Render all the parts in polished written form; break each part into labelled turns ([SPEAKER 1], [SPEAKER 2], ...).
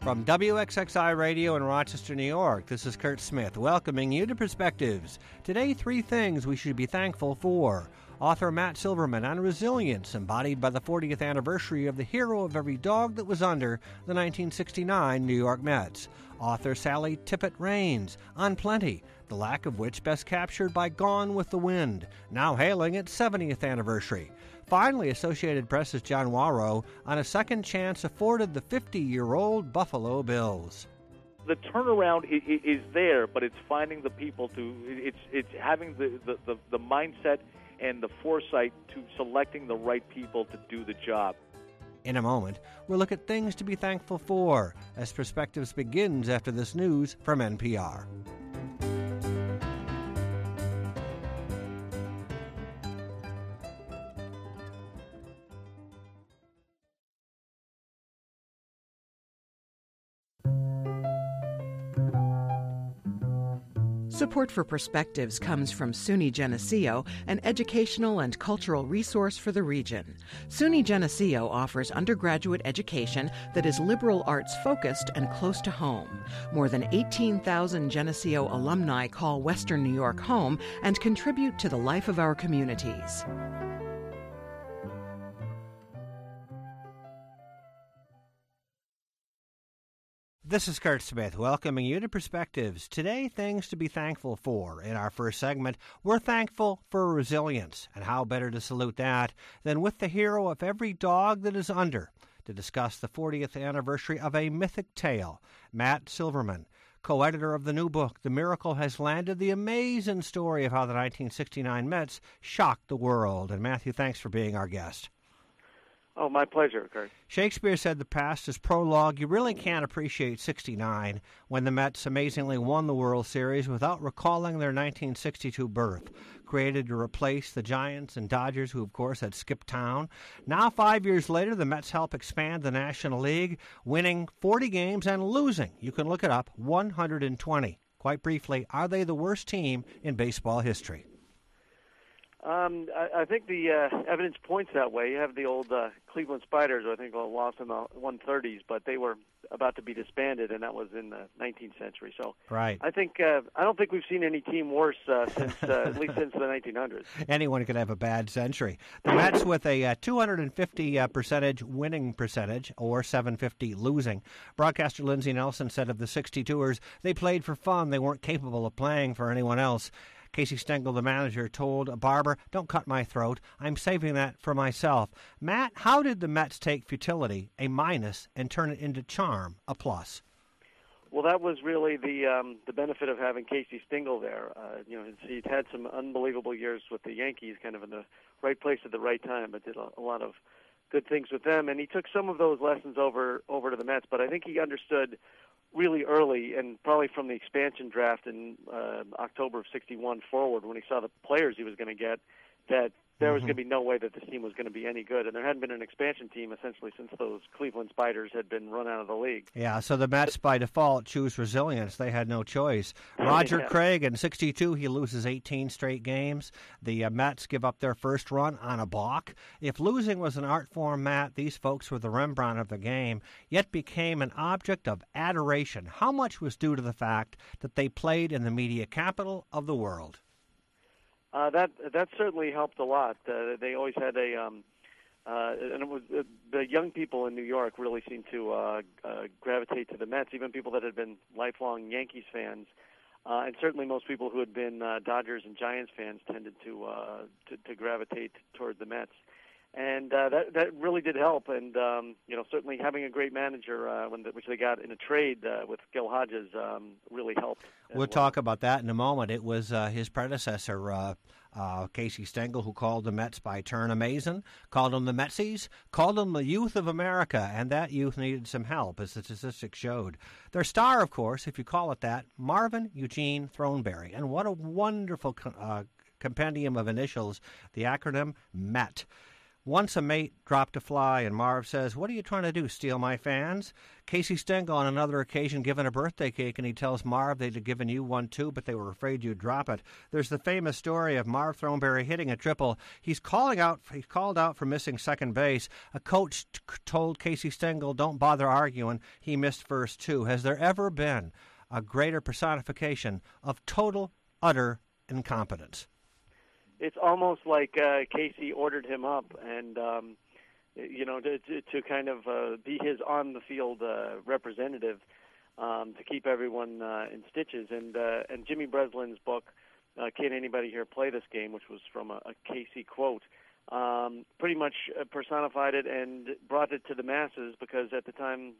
[SPEAKER 1] From WXXI Radio in Rochester, New York, this is Kurt Smith welcoming you to Perspectives. Today, 3 things we should be thankful for. Author Matt Silverman on resilience, embodied by the 40th anniversary of the hero of every dog that was under the 1969 New York Mets. Author Sally Tippett Raines on plenty, the lack of which best captured by Gone with the Wind, now hailing its 70th anniversary. Finally, Associated Press's John Wawrow on a second chance afforded the 50-year-old Buffalo Bills.
[SPEAKER 2] The turnaround is there, but it's finding the people to. It's having the mindset and the foresight to selecting the right people to do the job.
[SPEAKER 1] In a moment, we'll look at things to be thankful for as Perspectives begins after this news from NPR.
[SPEAKER 3] Support for Perspectives comes from SUNY Geneseo, an educational and cultural resource for the region. SUNY Geneseo offers undergraduate education that is liberal arts focused and close to home. More than 18,000 Geneseo alumni call Western New York home and contribute to the life of our communities.
[SPEAKER 1] This is Kurt Smith welcoming you to Perspectives. Today, things to be thankful for. In our first segment, we're thankful for resilience. And how better to salute that than with the hero of every dog that is under, to discuss the 40th anniversary of a mythic tale, Matt Silverman, co-editor of the new book, The Miracle Has Landed, the amazing story of how the 1969 Mets shocked the world. And Matthew, thanks for being our guest.
[SPEAKER 4] Oh, my pleasure, Kurt.
[SPEAKER 1] Shakespeare said the past is prologue. You really can't appreciate 69 when the Mets amazingly won the World Series without recalling their 1962 birth, created to replace the Giants and Dodgers, who, of course, had skipped town. Now, 5 years later, the Mets help expand the National League, winning 40 games and losing, you can look it up, 120. Quite briefly, are they the worst team in baseball history?
[SPEAKER 4] I think the evidence points that way. You have the old Cleveland Spiders, who I think lost in the 130s, but they were about to be disbanded, and that was in the 19th century. So
[SPEAKER 1] right.
[SPEAKER 4] I don't think we've seen any team worse since at least since the 1900s.
[SPEAKER 1] Anyone could have a bad century. The Mets with a 250 percentage winning percentage, or 750 losing. Broadcaster Lindsey Nelson said of the 62ers, they played for fun. They weren't capable of playing for anyone else. Casey Stengel, the manager, told Barber, "Don't cut my throat. I'm saving that for myself." Matt, how did the Mets take futility, a minus, and turn it into charm, a plus?
[SPEAKER 4] Well, that was really the benefit of having Casey Stengel there. He'd had some unbelievable years with the Yankees, kind of in the right place at the right time, but did a lot of good things with them. And he took some of those lessons over to the Mets, but I think he understood really early, and probably from the expansion draft in October of 61 forward, when he saw the players he was going to get, that there was going to be no way that this team was going to be any good. And there hadn't been an expansion team essentially since those Cleveland Spiders had been run out of the league.
[SPEAKER 1] Yeah, so the Mets by default choose resilience. They had no choice. Roger Craig in 62, he loses 18 straight games. The Mets give up their first run on a balk. If losing was an art form, Matt, these folks were the Rembrandt of the game, yet became an object of adoration. How much was due to the fact that they played in the media capital of the world?
[SPEAKER 4] That certainly helped a lot. They always had and it was the young people in New York really seemed to gravitate to the Mets. Even people that had been lifelong Yankees fans, and certainly most people who had been Dodgers and Giants fans tended to gravitate toward the Mets. And that really did help. And certainly having a great manager, which they got in a trade with Gil Hodges, really helped.
[SPEAKER 1] We'll talk about that in a moment. It was his predecessor, Casey Stengel, who called the Mets by turn amazing, called them the Metsies, called them the youth of America, and that youth needed some help, as the statistics showed. Their star, of course, if you call it that, Marvin Eugene Throneberry. And what a wonderful compendium of initials, the acronym MET. Once a mate dropped a fly, and Marv says, "What are you trying to do, steal my fans?" Casey Stengel on another occasion given a birthday cake, and he tells Marv they'd have given you one too, but they were afraid you'd drop it. There's the famous story of Marv Thornberry hitting a triple. He's called out for missing second base. A coach told Casey Stengel, "Don't bother arguing. He missed first too." Has there ever been a greater personification of total, utter incompetence?
[SPEAKER 4] It's almost like Casey ordered him up, and to kind of be his on-the-field representative to keep everyone in stitches. And Jimmy Breslin's book, "Can Anybody Here Play This Game?" which was from a Casey quote, pretty much personified it and brought it to the masses, because at the time,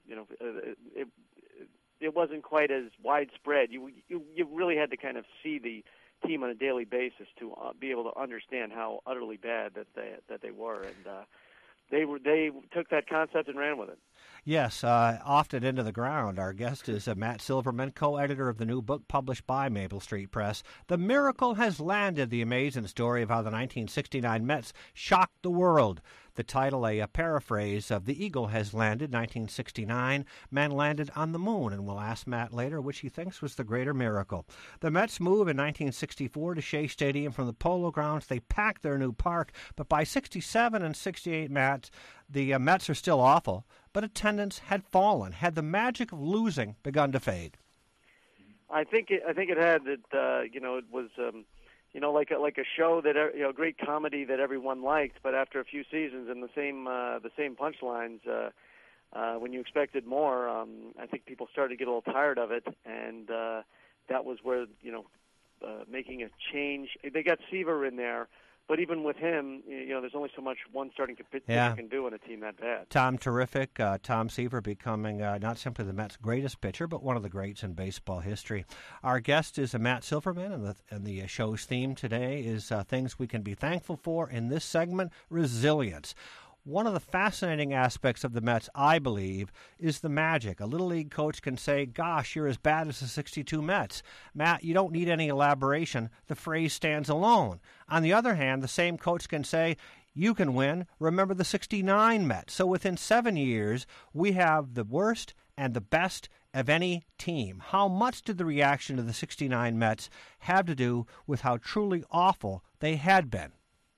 [SPEAKER 4] it wasn't quite as widespread. You really had to kind of see the team on a daily basis to be able to understand how utterly bad that they were, and they took that concept and ran with it.
[SPEAKER 1] Yes, Often Into the Ground. Our guest is Matt Silverman, co-editor of the new book published by Maple Street Press. The Miracle Has Landed, the amazing story of how the 1969 Mets shocked the world. The title, a paraphrase of The Eagle Has Landed, 1969. Man landed on the moon, and we'll ask Matt later which he thinks was the greater miracle. The Mets move in 1964 to Shea Stadium from the Polo Grounds. They pack their new park, but by 67 and 68, Matt, the Mets are still awful, but attendance had fallen. Had the magic of losing begun to fade?
[SPEAKER 4] I think it had. It was like a show that great comedy that everyone liked, but after a few seasons and the same punchlines, when you expected more, I think people started to get a little tired of it, and that was where making a change. They got Seaver in there. But even with him, there's only so much one starting pitcher can do in a team that bad. Tom
[SPEAKER 1] Seaver becoming not simply the Mets' greatest pitcher, but one of the greats in baseball history. Our guest is Matt Silverman, and the show's theme today is things we can be thankful for in this segment, resilience. One of the fascinating aspects of the Mets, I believe, is the magic. A Little League coach can say, "Gosh, you're as bad as the 62 Mets." Matt, you don't need any elaboration. The phrase stands alone. On the other hand, the same coach can say, "You can win. Remember the 69 Mets." So within 7 years, we have the worst and the best of any team. How much did the reaction to the 69 Mets have to do with how truly awful they had been?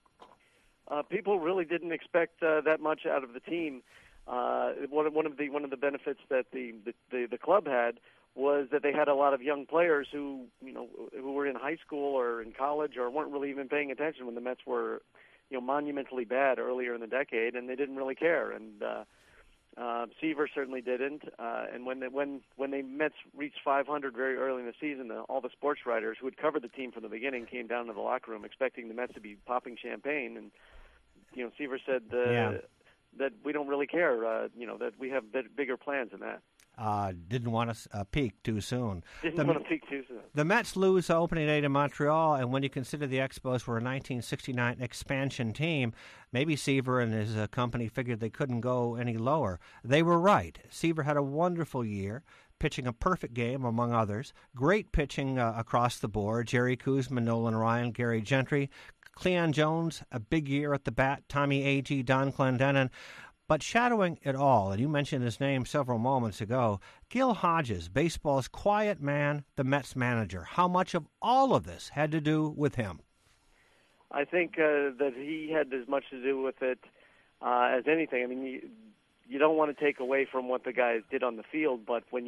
[SPEAKER 4] People really didn't expect that much out of the team. One of the benefits that the club had was that they had a lot of young players who were in high school or in college or weren't really even paying attention when the Mets were monumentally bad earlier in the decade, and they didn't really care. And Seaver certainly didn't. And when the Mets reached 500 very early in the season, all the sports writers who had covered the team from the beginning came down to the locker room expecting the Mets to be popping champagne, and Seaver said that we don't really care, that we have bigger plans than that.
[SPEAKER 1] Didn't want to peak too soon.
[SPEAKER 4] Didn't want to peak too soon.
[SPEAKER 1] The Mets lose opening day to Montreal, and when you consider the Expos were a 1969 expansion team, maybe Seaver and his company figured they couldn't go any lower. They were right. Seaver had a wonderful year, pitching a perfect game, among others. Great pitching across the board. Jerry Kuzma, Nolan Ryan, Gary Gentry. Cleon Jones, a big year at the bat. Tommy Agee, Don Clendenin. But shadowing it all, and you mentioned his name several moments ago, Gil Hodges, baseball's quiet man, the Mets manager. How much of all of this had to do with him?
[SPEAKER 4] I think that he had as much to do with it as anything. I mean, you don't want to take away from what the guys did on the field, but when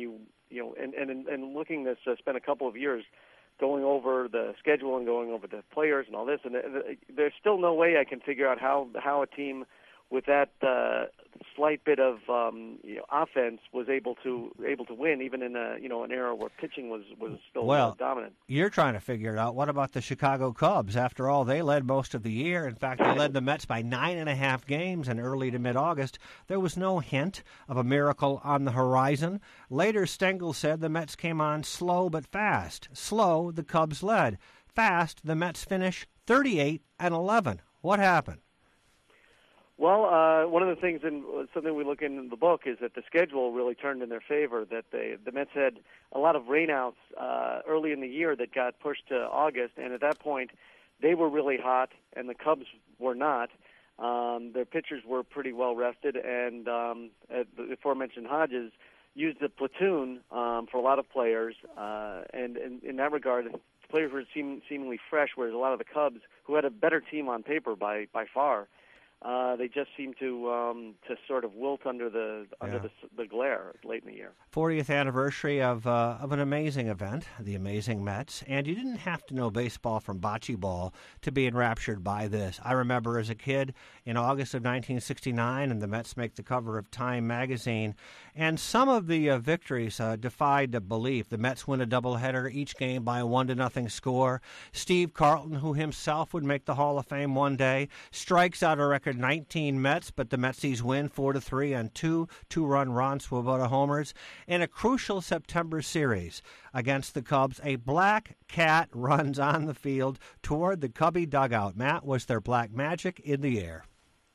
[SPEAKER 4] and looking this, spent a couple of years going over the schedule and going over the players and all this, and there's still no way I can figure out how a team with that slight bit of offense was able to win, even in an era where pitching was still dominant.
[SPEAKER 1] You're trying to figure it out. What about the Chicago Cubs? After all, they led most of the year. In fact, they led the Mets by 9.5 games in early to mid-August. There was no hint of a miracle on the horizon. Later, Stengel said the Mets came on slow but fast. Slow, the Cubs led. Fast, the Mets finish 38-11. What happened?
[SPEAKER 4] Well, one of the things, and something we look in the book, is that the schedule really turned in their favor, that the Mets had a lot of rainouts early in the year that got pushed to August, and at that point, they were really hot, and the Cubs were not. Their pitchers were pretty well rested, and the aforementioned Hodges used the platoon for a lot of players, and in that regard, players were seemingly fresh, whereas a lot of the Cubs, who had a better team on paper by far, they just seemed to sort of wilt under the glare late in the year.
[SPEAKER 1] 40th anniversary of an amazing event, the Amazing Mets, and you didn't have to know baseball from bocce ball to be enraptured by this. I remember as a kid in August of 1969, and the Mets make the cover of Time magazine, and some of the victories defied belief. The Mets win a doubleheader, each game by a 1-0 score. Steve Carlton, who himself would make the Hall of Fame one day, strikes out a record 19 Mets, but the Metsies win 4-3 on two-run Ron Swoboda homers. In a crucial September series against the Cubs, a black cat runs on the field toward the Cubby dugout. Matt, was there black magic in the air?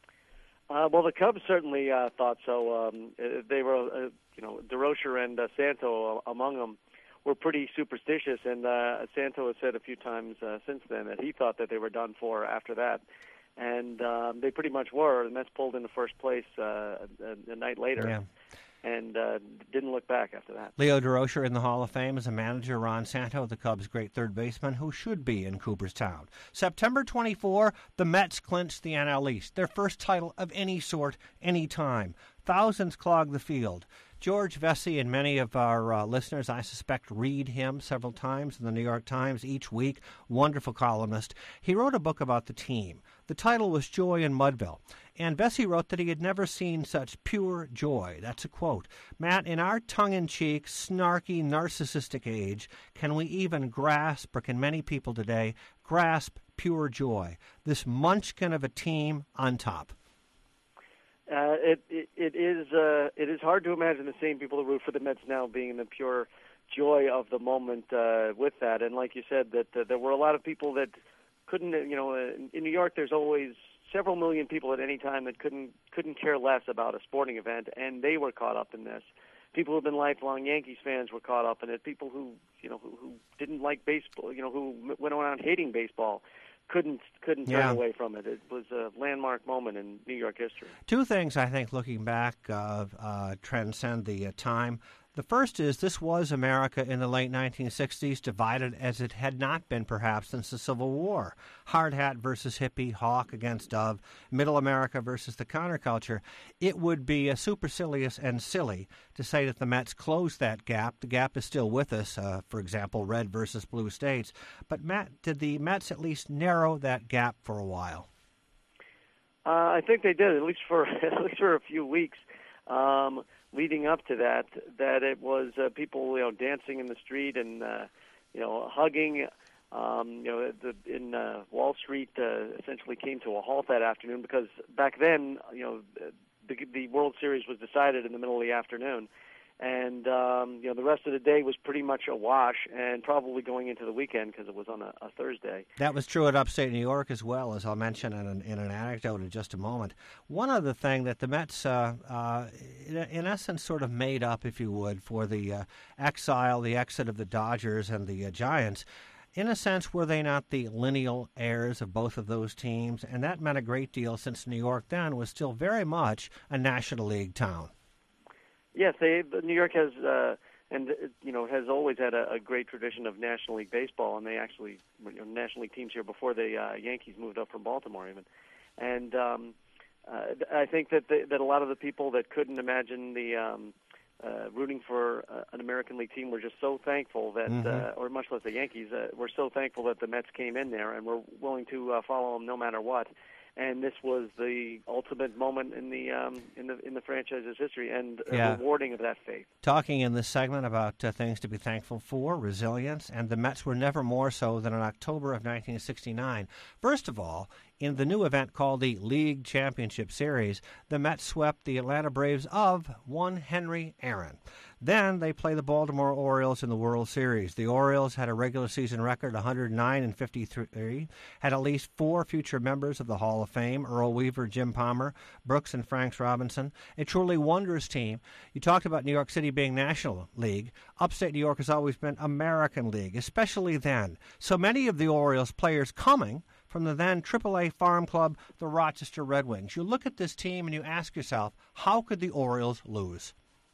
[SPEAKER 4] Well, the Cubs certainly thought so. They were, DeRocher and Santo among them were pretty superstitious, and Santo has said a few times since then that he thought that they were done for after that. And they pretty much were. The Mets pulled into first place a night later, and didn't look back after that.
[SPEAKER 1] Leo DeRocher in the Hall of Fame as a manager. Ron Santo, the Cubs' great third baseman, who should be in Cooperstown. September 24, the Mets clinched the NL East, their first title of any sort, any time. Thousands clogged the field. George Vesey and many of our listeners, I suspect, read him several times in the New York Times each week. Wonderful columnist. He wrote a book about the team. The title was Joy in Mudville. And Vesey wrote that he had never seen such pure joy. That's a quote. Matt, in our tongue-in-cheek, snarky, narcissistic age, can we even grasp, or can many people today grasp pure joy? This munchkin of a team on top.
[SPEAKER 4] It is hard to imagine the same people who root for the Mets now being in the pure joy of the moment with that. And like you said, that there were a lot of people that couldn't. In New York, there's always several million people at any time that couldn't care less about a sporting event, and they were caught up in this. People who've been lifelong Yankees fans were caught up in it. People who didn't like baseball, who went around hating baseball, couldn't turn away from it. It was a landmark moment in New York history.
[SPEAKER 1] Two things, I think, looking back, transcend the time. The first is this was America in the late 1960s, divided as it had not been perhaps since the Civil War. Hard hat versus hippie, hawk against dove, middle America versus the counterculture. It would be supercilious and silly to say that the Mets closed that gap. The gap is still with us, for example, red versus blue states. But, Matt, did the Mets at least narrow that gap for a while?
[SPEAKER 4] I think they did, at least for a few weeks. Leading up to that it was people dancing in the street and hugging. In Wall Street essentially came to a halt that afternoon because back then the World Series was decided in the middle of the afternoon, and the rest of the day was pretty much a wash, and probably going into the weekend because it was on a Thursday.
[SPEAKER 1] That was true at upstate New York as well, as I'll mention in an anecdote in just a moment. One other thing that the Mets, in essence, sort of made up, if you would, for the the exit of the Dodgers and the Giants. In a sense, were they not the lineal heirs of both of those teams? And that meant a great deal since New York then was still very much a National League town.
[SPEAKER 4] Yes, New York has has always had a great tradition of National League baseball, and they actually National League teams here before the Yankees moved up from Baltimore even. And I think that a lot of the people that couldn't imagine the rooting for an American League team were just so thankful that, or much less the Yankees, were so thankful that the Mets came in there and were willing to follow them no matter what. And this was the ultimate moment in the franchise's history, and rewarding of that faith. Talking
[SPEAKER 1] in this segment about things to be thankful for, resilience, and the Mets were never more so than in October of 1969. First of all, in the new event called the League Championship Series, the Mets swept the Atlanta Braves of one Henry Aaron. Then they play the Baltimore Orioles in the World Series. The Orioles had a regular season record 109-53, had at least 4 future members of the Hall of Fame, Earl Weaver, Jim Palmer, Brooks, and Franks Robinson. A truly wondrous team. You talked about New York City being National League. Upstate New York has always been American League, especially then. So many of the Orioles players coming from the then AAA farm club, the Rochester Red Wings. You look at this team and you ask yourself, how could the Orioles lose?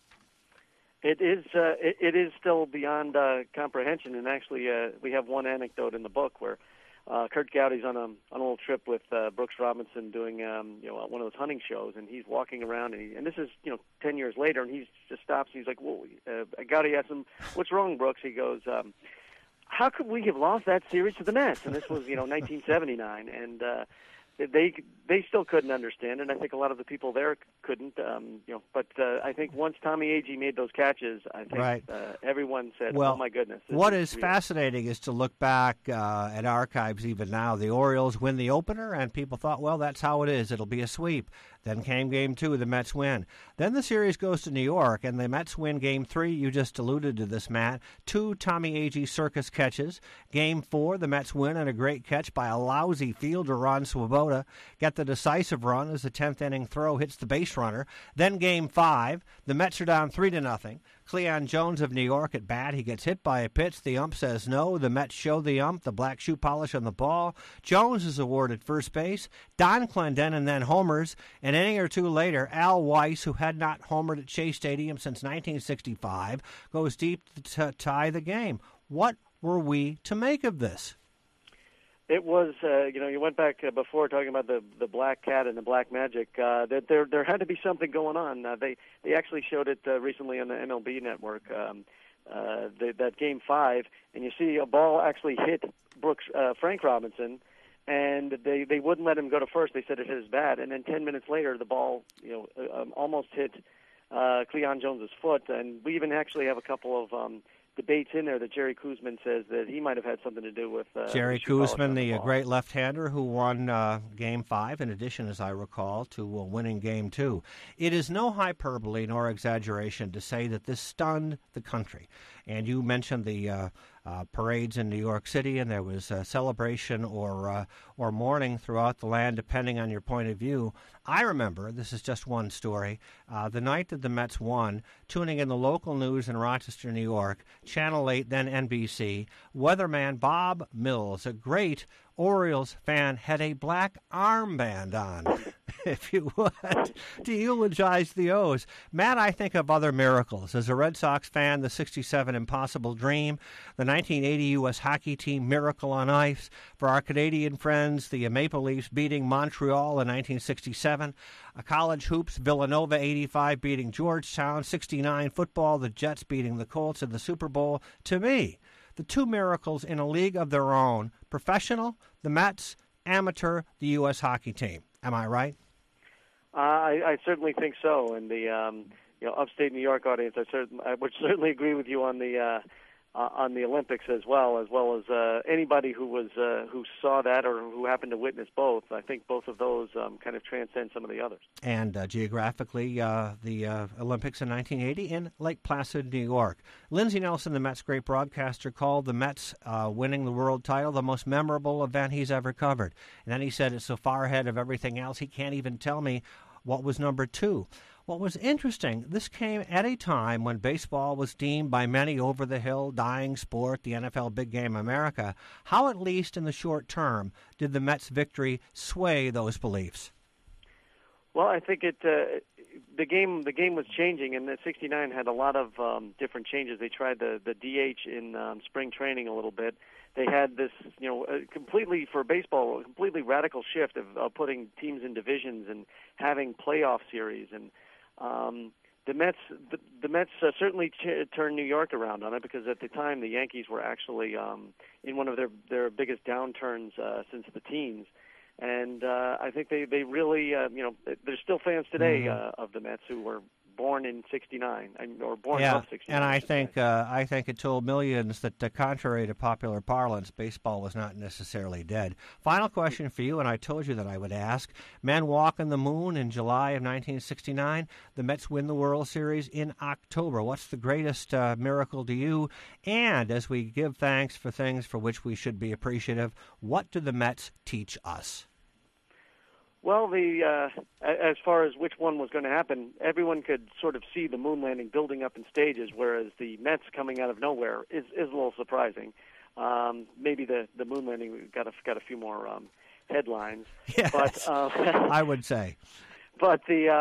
[SPEAKER 4] It is still beyond comprehension, and actually we have one anecdote in the book where Kurt Gowdy's on a little trip with Brooks Robinson doing one of those hunting shows, and he's walking around, and this is 10 years later, and he just stops and he's like, "Whoa!" Gowdy asks him, "What's wrong, Brooks?" He goes, "How could we have lost that series to the Mets?" And this was 1979, and they still couldn't understand, and I think a lot of the people there couldn't. But I think once Tommy Agee made those catches, I think everyone said,
[SPEAKER 1] well,
[SPEAKER 4] "Oh my goodness!"
[SPEAKER 1] What is fascinating is to look back at archives even now. The Orioles win the opener, and people thought, well, that's how it is. It'll be a sweep. Then came Game 2, the Mets win. Then the series goes to New York, and the Mets win Game 3. You just alluded to this, Matt. 2 Tommy Agee circus catches. Game 4, the Mets win on a great catch by a lousy fielder, Ron Swoboda. Get the decisive run as the 10th inning throw hits the base runner. Then Game 5, the Mets are down 3-0. Cleon Jones of New York at bat. He gets hit by a pitch. The ump says no. The Mets show the ump the black shoe polish on the ball. Jones is awarded first base. Don Clendenin then homers. An inning or two later, Al Weiss, who had not homered at Shea Stadium since 1965, goes deep to tie the game. What were we to make of this?
[SPEAKER 4] It was, you went back before talking about the black cat and the black magic. That there had to be something going on. They actually showed it recently on the MLB Network. That Game 5, and you see a ball actually hit Frank Robinson, and they wouldn't let him go to first. They said it hit his bat, and then 10 minutes later, the ball almost hit Cleon Jones's foot, and we even actually have a couple of debates in there that Jerry Koosman says that he might have had something to do with.
[SPEAKER 1] Jerry Koosman, the great left-hander who won Game 5, in addition, as I recall, to winning Game 2. It is no hyperbole nor exaggeration to say that this stunned the country. And you mentioned the parades in New York City, and there was a celebration or mourning throughout the land, depending on your point of view. I remember, this is just one story, the night that the Mets won, tuning in the local news in Rochester, New York, Channel 8, then NBC, weatherman Bob Mills, a great Orioles fan, had a black armband on, if you would, to eulogize the O's. Matt, I think of other miracles. As a Red Sox fan, the 67 Impossible Dream, the 1980 U.S. hockey team Miracle on Ice. For our Canadian friends, the Maple Leafs beating Montreal in 1967. College hoops, Villanova 85 beating Georgetown. 69 football, the Jets beating the Colts in the Super Bowl. To me, the two miracles in a league of their own, professional, the Mets, amateur, the U.S. hockey team. Am I right?
[SPEAKER 4] I certainly think so. And the upstate New York audience, I would certainly agree with you on the Olympics as well as anybody who saw that or who happened to witness both. I think both of those kind of transcend some of the others.
[SPEAKER 1] And geographically, the Olympics in 1980 in Lake Placid, New York. Lindsey Nelson, the Mets' great broadcaster, called the Mets winning the world title the most memorable event he's ever covered. And then he said it's so far ahead of everything else, he can't even tell me what was number 2. What was interesting, this came at a time when baseball was deemed by many over-the-hill, dying sport, the NFL Big Game America. How, at least in the short term, did the Mets' victory sway those beliefs?
[SPEAKER 4] Well, I think the game was changing, and the '69 had a lot of different changes. They tried the DH in spring training a little bit. They had this, completely for baseball, a completely radical shift of putting teams in divisions and having playoff series. And the Mets certainly turned New York around on it, because at the time the Yankees were actually in one of their biggest downturns since the teens. And I think they really, there's still fans today of the Mets who were born in '69 or born of '69.
[SPEAKER 1] And I think it told millions that, contrary to popular parlance, baseball was not necessarily dead. Final question for you, and I told you that I would ask. Men walk on the moon in July of 1969. The Mets win the World Series in October. What's the greatest miracle to you? And as we give thanks for things for which we should be appreciative, what do the Mets teach us?
[SPEAKER 4] Well, as far as which one was going to happen, everyone could sort of see the moon landing building up in stages, whereas the Mets coming out of nowhere is a little surprising. Maybe the moon landing got a few more headlines.
[SPEAKER 1] Yes,
[SPEAKER 4] But
[SPEAKER 1] I would say.
[SPEAKER 4] But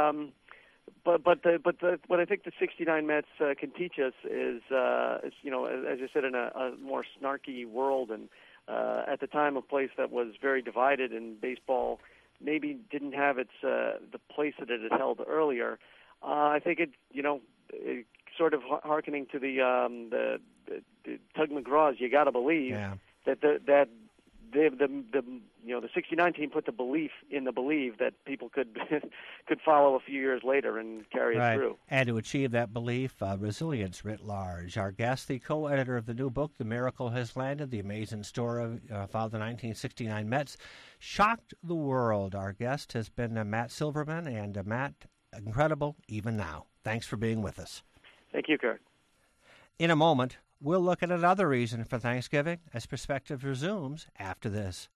[SPEAKER 4] what I think the '69 Mets can teach us is you know, as you said, in a more snarky world, and at the time a place that was very divided, and baseball maybe didn't have its the place that it had held earlier. I think it sort of hearkening to the Tug McGraw's "You Gotta Believe," that the '69 team put the belief in the believe that people could follow a few years later and carry it through.
[SPEAKER 1] And to achieve that belief, resilience writ large. Our guest, the co-editor of the new book, The Miracle Has Landed, the amazing story of the 1969 Mets, shocked the world. Our guest has been Matt Silverman, and Matt, incredible even now. Thanks for being with us.
[SPEAKER 4] Thank you, Kurt.
[SPEAKER 1] In a moment, we'll look at another reason for Thanksgiving as Perspective resumes after this.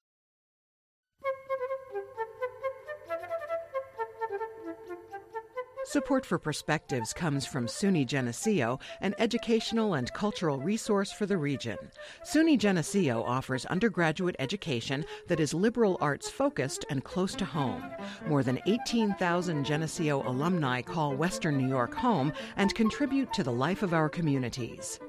[SPEAKER 3] Support for Perspectives comes from SUNY Geneseo, an educational and cultural resource for the region. SUNY Geneseo offers undergraduate education that is liberal arts focused and close to home. More than 18,000 Geneseo alumni call Western New York home and contribute to the life of our communities.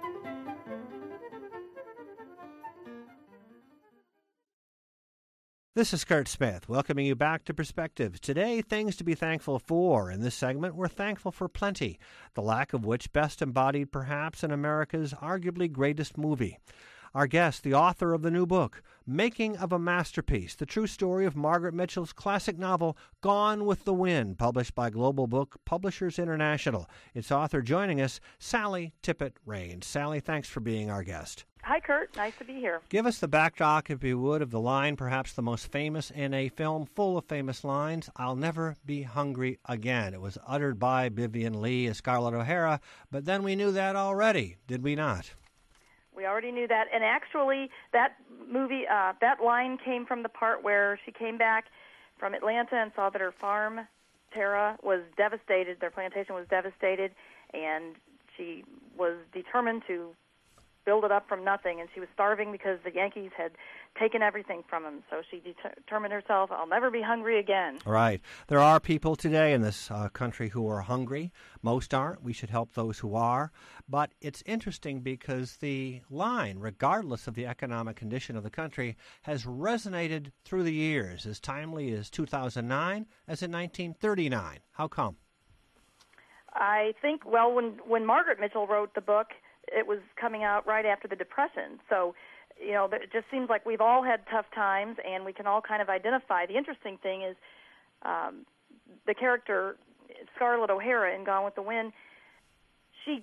[SPEAKER 1] This is Kurt Smith, welcoming you back to Perspectives. Today, things to be thankful for. In this segment, we're thankful for plenty, the lack of which best embodied perhaps in America's arguably greatest movie. Our guest, the author of the new book, Making of a Masterpiece, the true story of Margaret Mitchell's classic novel, Gone with the Wind, published by Global Book Publishers International. Its author joining us, Sally Tippett Raines. Sally, thanks for being our guest.
[SPEAKER 5] Hi, Kurt. Nice to be here.
[SPEAKER 1] Give us the backdrop, if you would, of the line, perhaps the most famous in a film full of famous lines, I'll never be hungry again. It was uttered by Vivien Leigh as Scarlett O'Hara, but then we knew that already, did we not?
[SPEAKER 5] We already knew that. And actually, that movie, that line came from the part where she came back from Atlanta and saw that her farm, Tara, was devastated. Their plantation was devastated, and she was determined to build it up from nothing, and she was starving because the Yankees had taken everything from him. So she determined herself, I'll never be hungry again.
[SPEAKER 1] Right. There are people today in this country who are hungry. Most aren't. We should help those who are. But it's interesting because the line, regardless of the economic condition of the country, has resonated through the years, as timely as 2009 as in 1939. How come?
[SPEAKER 5] I think, well, when Margaret Mitchell wrote the book, it was coming out right after the Depression. So, you know, it just seems like we've all had tough times, and we can all kind of identify. The interesting thing is the character Scarlett O'Hara in Gone with the Wind, she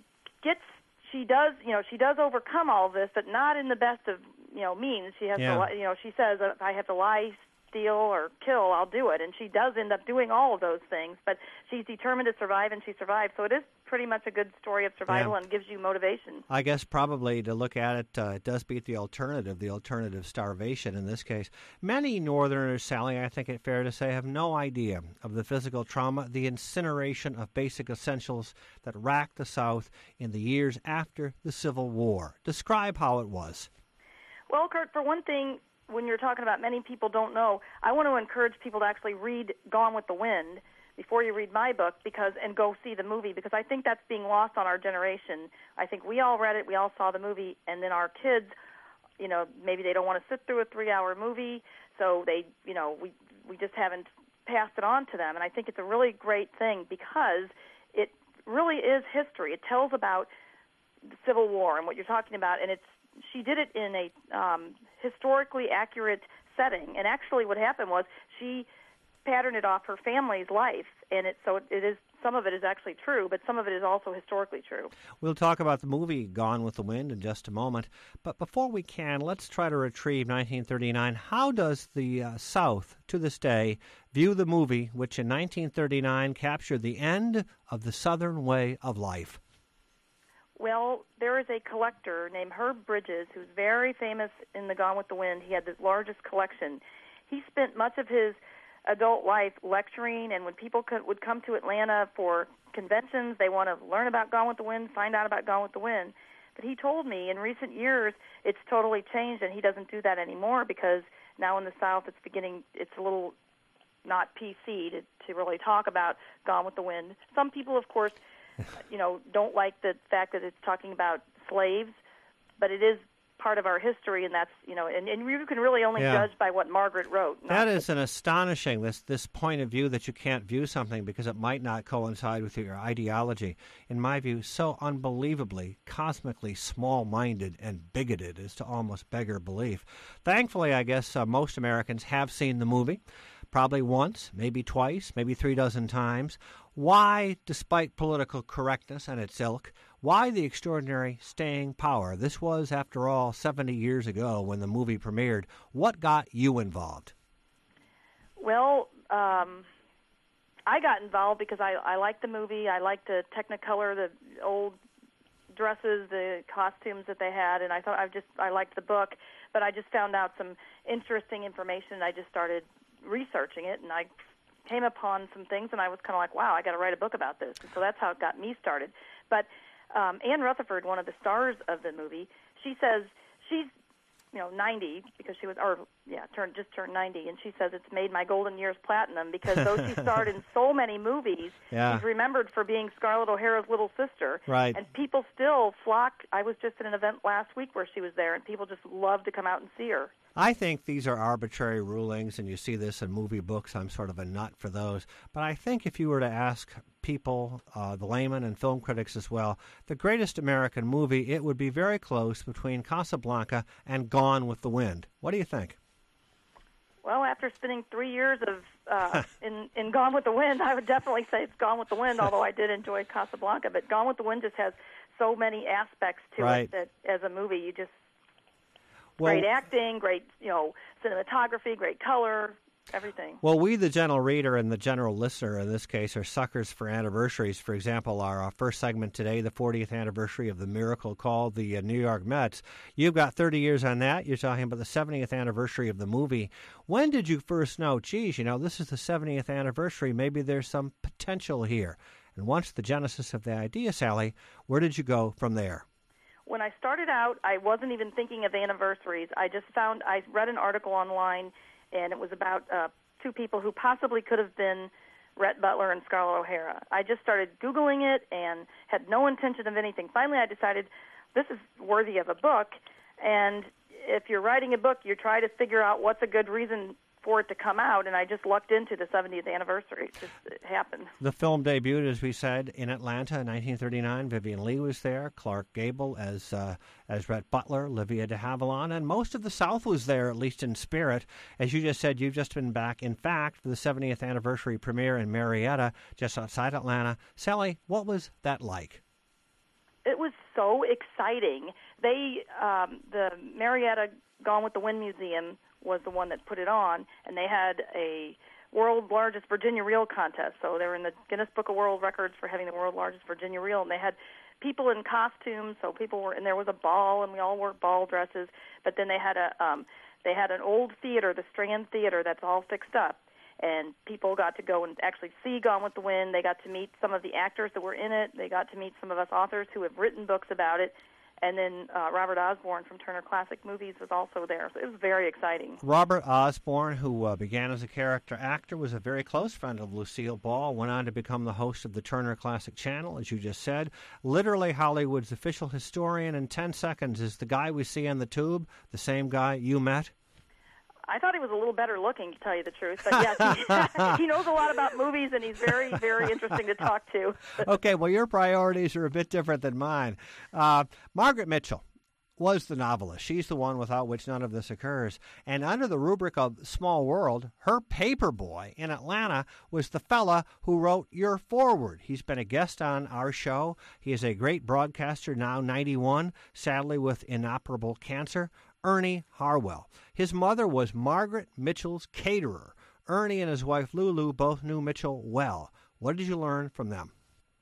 [SPEAKER 5] does overcome all of this, but not in the best of, means. She has to, she says, if I have to lie, steal, or kill, I'll do it. And she does end up doing all of those things, but she's determined to survive, and she survives. So it is pretty much a good story of survival and gives you motivation.
[SPEAKER 1] I guess probably to look at it, it does beat the alternative starvation in this case. Many Northerners, Sally, I think it's fair to say, have no idea of the physical trauma, the incineration of basic essentials that racked the South in the years after the Civil War. Describe how it was.
[SPEAKER 5] Well, Kurt, for one thing, when you're talking about many people don't know, I want to encourage people to actually read Gone with the Wind before you read my book and go see the movie, because I think that's being lost on our generation. I think we all read it, we all saw the movie, and then our kids, maybe they don't want to sit through a 3-hour movie, so they, we just haven't passed it on to them. And I think it's a really great thing because it really is history. It tells about the Civil War and what you're talking about, and she did it in a historically accurate setting. And actually what happened was she patterned it off her family's life, and it is, some of it is actually true, but some of it is also historically true.
[SPEAKER 1] We'll talk about the movie Gone with the Wind in just a moment, but before we can, let's try to retrieve 1939. How does the South, to this day, view the movie, which in 1939 captured the end of the Southern way of life?
[SPEAKER 5] Well, there is a collector named Herb Bridges who's very famous in the Gone with the Wind. He had the largest collection. He spent much of his adult life lecturing, and when people would come to Atlanta for conventions, they want to learn about Gone with the Wind, find out about Gone with the Wind. But he told me in recent years it's totally changed, and he doesn't do that anymore because now in the South it's a little not PC to really talk about Gone with the Wind. Some people, of course, don't like the fact that it's talking about slaves, but it is part of our history, and that's, and you can really only judge by what Margaret wrote.
[SPEAKER 1] That is an astonishing, this point of view that you can't view something because it might not coincide with your ideology. In my view, so unbelievably, cosmically small-minded and bigoted as to almost beggar belief. Thankfully, I guess most Americans have seen the movie, probably once, maybe twice, maybe 36 times. Why, despite political correctness and its ilk, why the extraordinary staying power? This was, after all, 70 years ago when the movie premiered. What got you involved?
[SPEAKER 5] Well, I got involved because I liked the movie. I liked the Technicolor, the old dresses, the costumes that they had, and I liked the book. But I just found out some interesting information, and I just started researching it, and I came upon some things, and I was kind of like, wow, I got to write a book about this. And so that's how it got me started. But Anne Rutherford, one of the stars of the movie, she says she's 90 because she was, just turned 90, and she says it's made my golden years platinum because though she starred in so many movies, she's remembered for being Scarlett O'Hara's little sister.
[SPEAKER 1] Right. And
[SPEAKER 5] people still flock. I was just at an event last week where she was there, and people just love to come out and see her.
[SPEAKER 1] I think these are arbitrary rulings, and you see this in movie books. I'm sort of a nut for those. But I think if you were to ask people, the laymen and film critics as well, the greatest American movie, it would be very close between Casablanca and Gone with the Wind. What do you think?
[SPEAKER 5] Well, after spending 3 years of in Gone with the Wind, I would definitely say it's Gone with the Wind, although I did enjoy Casablanca. But Gone with the Wind just has so many aspects to it that as a movie, you just... great acting, great, cinematography, great color, everything.
[SPEAKER 1] Well, we, the general reader and the general listener in this case, are suckers for anniversaries. For example, our first segment today, the 40th anniversary of the miracle called the New York Mets. You've got 30 years on that. You're talking about the 70th anniversary of the movie. When did you first know, geez, this is the 70th anniversary, maybe there's some potential here? And once the genesis of the idea, Sally, where did you go from there?
[SPEAKER 5] When I started out, I wasn't even thinking of anniversaries. I read an article online, and it was about two people who possibly could have been Rhett Butler and Scarlett O'Hara. I just started Googling it and had no intention of anything. Finally, I decided this is worthy of a book, and if you're writing a book, you try to figure out what's a good reason for it to come out, and I just lucked into the 70th anniversary. It happened.
[SPEAKER 1] The film debuted, as we said, in Atlanta in 1939. Vivian Leigh was there, Clark Gable as Rhett Butler, Olivia de Havilland, and most of the South was there, at least in spirit. As you just said, you've just been back, in fact, for the 70th anniversary premiere in Marietta, just outside Atlanta. Sally, what was that like?
[SPEAKER 5] It was so exciting. The Marietta Gone with the Wind Museum was the one that put it on, and they had a world's largest Virginia reel contest. So they were in the Guinness Book of World Records for having the world's largest Virginia reel, and they had people in costumes. So people were, and there was a ball, and we all wore ball dresses. But then they had an old theater, the Strand Theater, that's all fixed up, and people got to go and actually see Gone with the Wind. They got to meet some of the actors that were in it. They got to meet some of us authors who have written books about it. And then Robert Osborne from Turner Classic Movies was also there. So it was very exciting.
[SPEAKER 1] Robert Osborne, who began as a character actor, was a very close friend of Lucille Ball, went on to become the host of the Turner Classic Channel, as you just said. Literally Hollywood's official historian in 10 seconds. Is the guy we see on the tube the same guy you met?
[SPEAKER 5] I thought he was a little better looking, to tell you the truth. But yes, he knows a lot about movies, and he's very, very interesting to talk to.
[SPEAKER 1] Okay, well, your priorities are a bit different than mine. Margaret Mitchell was the novelist. She's the one without which none of this occurs. And under the rubric of Small World, her paper boy in Atlanta was the fella who wrote your foreword. He's been a guest on our show. He is a great broadcaster, now 91, sadly with inoperable cancer. Ernie Harwell. His mother was Margaret Mitchell's caterer. Ernie and his wife Lulu both knew Mitchell well. What did you learn from them?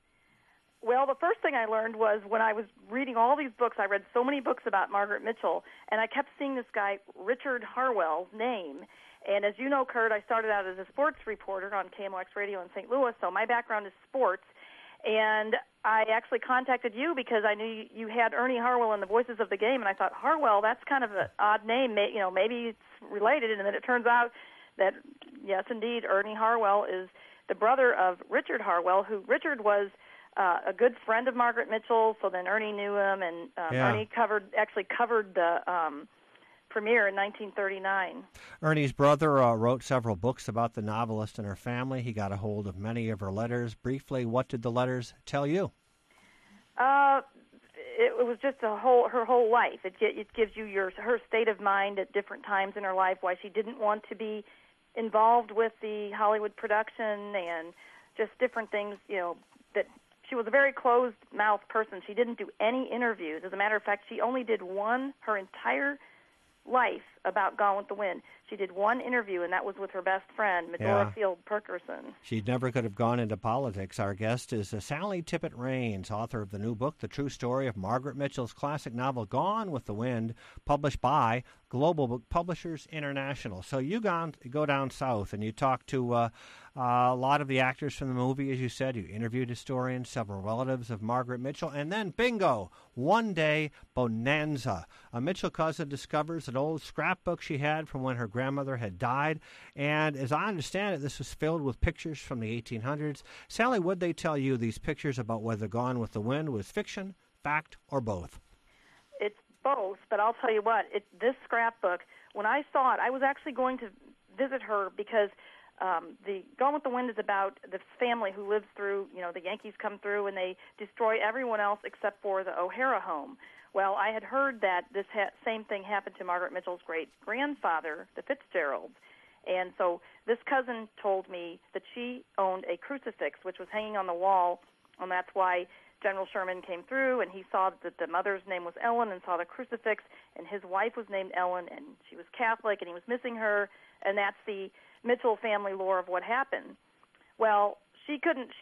[SPEAKER 5] Well, the first thing I learned was when I was reading all these books, I read so many books about Margaret Mitchell, and I kept seeing this guy, Richard Harwell's name. And as you know, Kurt, I started out as a sports reporter on KMOX Radio in St. Louis, so my background is sports. And I actually contacted you because I knew you had Ernie Harwell in the Voices of the Game, and I thought, Harwell, that's kind of an odd name. Maybe it's related. And then it turns out that, yes, indeed, Ernie Harwell is the brother of Richard Harwell, who Richard was a good friend of Margaret Mitchell, so then Ernie knew him, and Ernie covered the premiere in 1939.
[SPEAKER 1] Ernie's brother wrote several books about the novelist and her family. He got a hold of many of her letters. Briefly, what did the letters tell you?
[SPEAKER 5] It was just her whole life. It gives you her state of mind at different times in her life, why she didn't want to be involved with the Hollywood production, and just different things, that she was a very closed-mouthed person. She didn't do any interviews. As a matter of fact, she only did one her entire life about Gone with the Wind. She did one interview, and that was with her best friend, Medora Field Perkerson.
[SPEAKER 1] She never could have gone into politics. Our guest is Sally Tippett Raines, author of the new book, The True Story of Margaret Mitchell's classic novel, Gone with the Wind, published by Global Book Publishers International. So you go down south, and you talk to a lot of the actors from the movie, as you said. You interviewed historians, several relatives of Margaret Mitchell, and then, bingo, one day bonanza. A Mitchell cousin discovers an old scrapbook she had from when her grandmother had died, and as I understand it, this was filled with pictures from the 1800s. Sally, would they tell you these pictures about whether Gone with the Wind was fiction, fact, or both?
[SPEAKER 5] It's both, but I'll tell you what, this scrapbook, when I saw it, I was actually going to visit her because the Gone with the Wind is about the family who lives through, the Yankees come through and they destroy everyone else except for the O'Hara home. Well, I had heard that this same thing happened to Margaret Mitchell's great-grandfather, the Fitzgeralds. And so this cousin told me that she owned a crucifix, which was hanging on the wall, and that's why General Sherman came through, and he saw that the mother's name was Ellen and saw the crucifix, and his wife was named Ellen, and she was Catholic, and he was missing her, and that's the Mitchell family lore of what happened. Well, she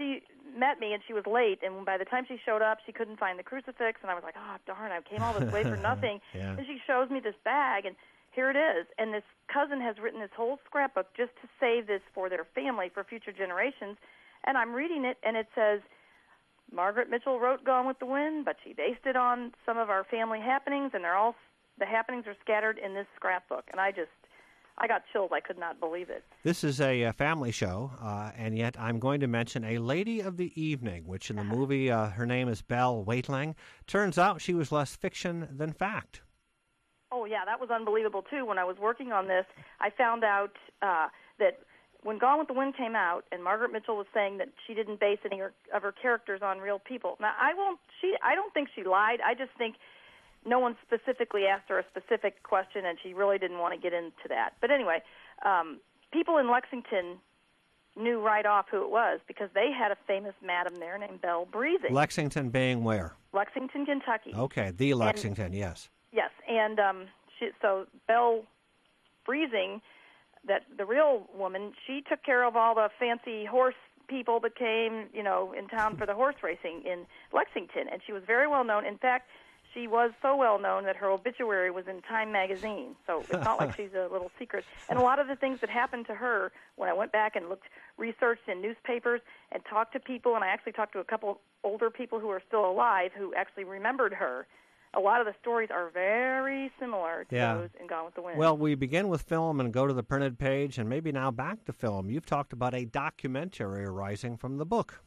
[SPEAKER 5] met me, and she was late, and by the time she showed up, she couldn't find the crucifix, and I was like, oh, darn, I came all this way for nothing.
[SPEAKER 1] Yeah.
[SPEAKER 5] And she shows me this bag, and here it is. And this cousin has written this whole scrapbook just to save this for their family, for future generations, and I'm reading it, and it says, Margaret Mitchell wrote Gone with the Wind, but she based it on some of our family happenings, and the happenings are scattered in this scrapbook. And I got chilled. I could not believe it.
[SPEAKER 1] This is a family show, and yet I'm going to mention a lady of the evening, which in the movie, her name is Belle Waitling. Turns out she was less fiction than fact.
[SPEAKER 5] Oh, yeah, that was unbelievable, too. When I was working on this, I found out that when Gone with the Wind came out, and Margaret Mitchell was saying that she didn't base any of her characters on real people. Now, I don't think she lied. I just think no one specifically asked her a specific question, and she really didn't want to get into that. But anyway, people in Lexington knew right off who it was because they had a famous madam there named Belle Breezing.
[SPEAKER 1] Lexington being where?
[SPEAKER 5] Lexington, Kentucky.
[SPEAKER 1] Okay, the Lexington, yes.
[SPEAKER 5] Yes, and so Belle Breezing, that the real woman, she took care of all the fancy horse people that came, in town for the horse racing in Lexington, and she was very well known. In fact, she was so well known that her obituary was in Time magazine, so it's not like she's a little secret. And a lot of the things that happened to her, when I went back and researched in newspapers and talked to people, and I actually talked to a couple older people who are still alive who actually remembered her, a lot of the stories are very similar to those in Gone with the Wind.
[SPEAKER 1] Well, we begin with film and go to the printed page, and maybe now back to film. You've talked about a documentary arising from the book.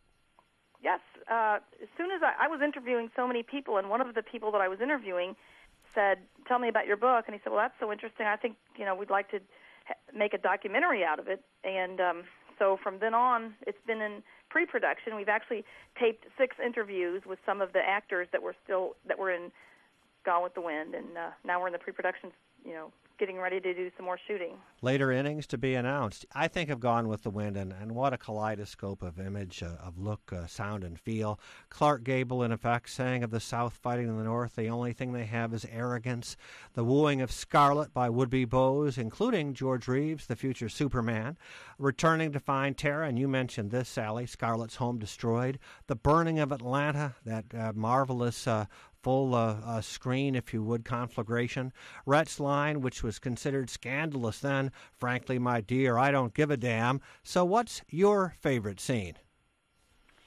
[SPEAKER 5] Yes. As soon as I was interviewing so many people, and one of the people that I was interviewing said, tell me about your book. And he said, well, that's so interesting. I think, we'd like to make a documentary out of it. And so from then on, it's been in pre-production. We've actually taped 6 interviews with some of the actors that were in Gone with the Wind, and now we're in the pre-production, getting ready to do some more shooting.
[SPEAKER 1] Later innings to be announced. I think of Gone with the Wind, and what a kaleidoscope of image, of look, sound, and feel. Clark Gable, in effect, saying of the South fighting the North, the only thing they have is arrogance. The wooing of Scarlet by would-be beaux, including George Reeves, the future Superman. Returning to find Tara, and you mentioned this, Sally, Scarlet's home destroyed. The burning of Atlanta, that marvelous full screen, if you would, conflagration. Rhett's line, which was considered scandalous then, frankly, my dear, I don't give a damn. So what's your favorite scene?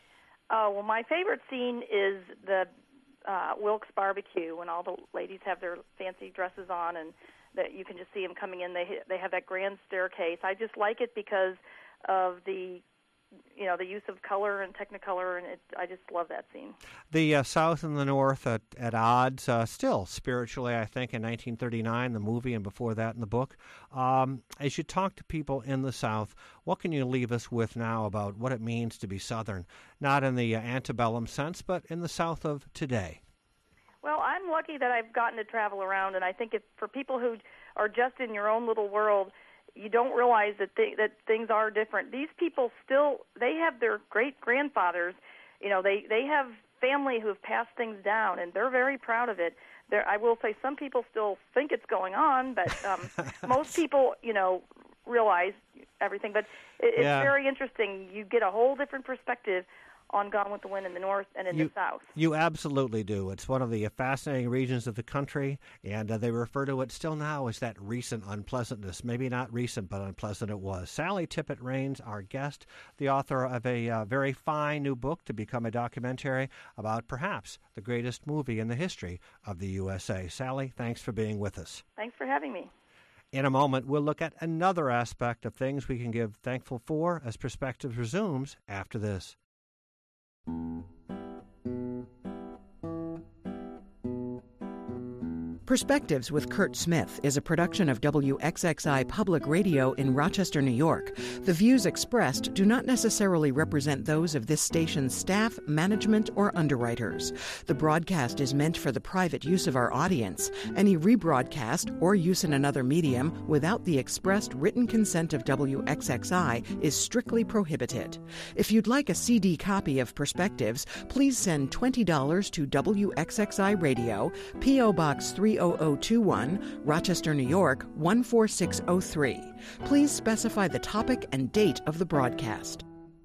[SPEAKER 5] Oh, well, my favorite scene is the Wilkes barbecue when all the ladies have their fancy dresses on and that you can just see them coming in. They have that grand staircase. I just like it because of the use of color and Technicolor, and I just love that scene.
[SPEAKER 1] The South and the North at odds, still spiritually, I think, in 1939, the movie, and before that in the book. As you talk to people in the South, what can you leave us with now about what it means to be Southern? Not in the antebellum sense, but in the South of today.
[SPEAKER 5] Well, I'm lucky that I've gotten to travel around, and I think for people who are just in your own little world, you don't realize that things are different. These people they have their great-grandfathers. They have family who have passed things down, and they're very proud of it. I will say some people still think it's going on, but most people, realize everything. But it's very interesting. You get a whole different perspective on Gone with the Wind in the North and in the South. You
[SPEAKER 1] absolutely do. It's one of the fascinating regions of the country, and they refer to it still now as that recent unpleasantness. Maybe not recent, but unpleasant it was. Sally Tippett Raines, our guest, the author of a very fine new book to become a documentary about perhaps the greatest movie in the history of the USA. Sally, thanks for being with us.
[SPEAKER 5] Thanks for having me.
[SPEAKER 1] In a moment, we'll look at another aspect of things we can give thankful for as Perspectives resumes after this.
[SPEAKER 3] Perspectives with Kurt Smith is a production of WXXI Public Radio in Rochester, New York. The views expressed do not necessarily represent those of this station's staff, management, or underwriters. The broadcast is meant for the private use of our audience. Any rebroadcast or use in another medium without the expressed written consent of WXXI is strictly prohibited. If you'd like a CD copy of Perspectives, please send $20 to WXXI Radio, P.O. Box 30021, Rochester, New York 14603. Please specify the topic and date of the broadcast.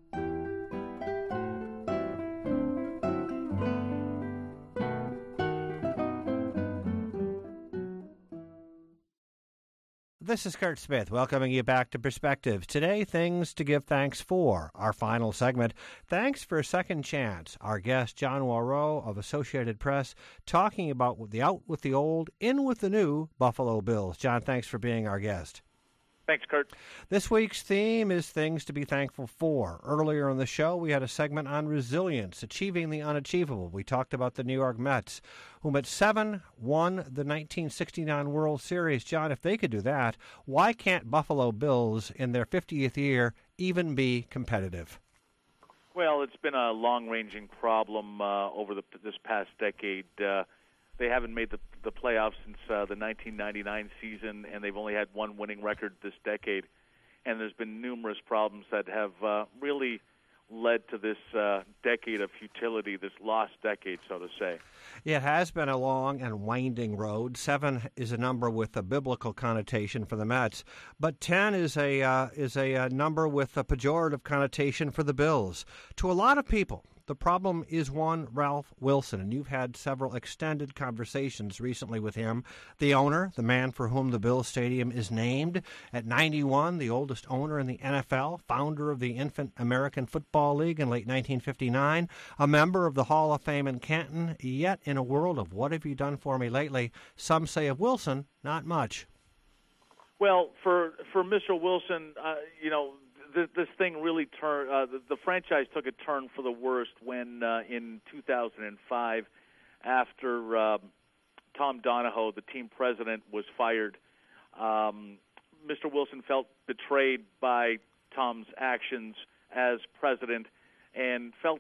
[SPEAKER 1] This is Kurt Smith, welcoming you back to Perspectives. Today, things to give thanks for. Our final segment, Thanks for a Second Chance. Our guest, John Warreau of Associated Press, talking about the out with the old, in with the new Buffalo Bills. John, thanks for being our guest.
[SPEAKER 2] Thanks, Kurt.
[SPEAKER 1] This week's theme is things to be thankful for. Earlier in the show, we had a segment on resilience, achieving the unachievable. We talked about the New York Mets, whom at 7 won the 1969 World Series. John, if they could do that, why can't Buffalo Bills in their 50th year even be competitive?
[SPEAKER 2] Well, it's been a long-ranging problem over this past decade. They haven't made the playoffs since the 1999 season, and they've only had one winning record this decade. And there's been numerous problems that have really led to this decade of futility, this lost decade, so to say.
[SPEAKER 1] It has been a long and winding road. 7 is a number with a biblical connotation for the Mets, but 10 is a number with a pejorative connotation for the Bills. To a lot of people, the problem is one Ralph Wilson, and you've had several extended conversations recently with him. The owner, the man for whom the Bills Stadium is named, at 91, the oldest owner in the NFL, founder of the Infant American Football League in late 1959, a member of the Hall of Fame in Canton, yet in a world of what have you done for me lately, some say of Wilson, not much.
[SPEAKER 2] Well, for Mr. Wilson, this thing really turned. The franchise took a turn for the worst when, in 2005, after Tom Donahoe, the team president, was fired, Mr. Wilson felt betrayed by Tom's actions as president, and felt